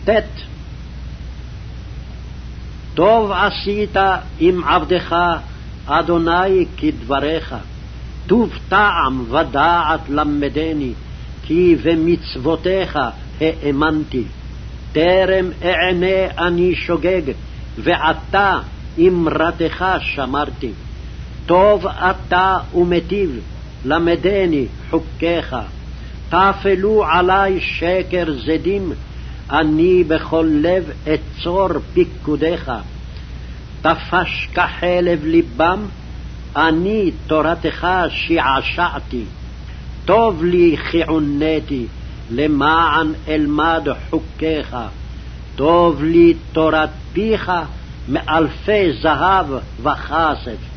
טוב עשית עם עבדך, אדוני, כדבריך. טוב טעם ודעת למדני, כי במצוותיך האמנתי. טרם אענה אני שוגג, ועתה אמרתך שמרתי. טוב אתה ומטיב, למדני חוקיך. תפלו עלי שקר זדים, אני בכל לב אצור פיקודיך. תפש כחלב ליבם, אני תורתך שעשעתי. טוב לי כי עוניתי, למען אלמד חוקיך. טוב לי תורת פיך, מאלפי זהב וכסף.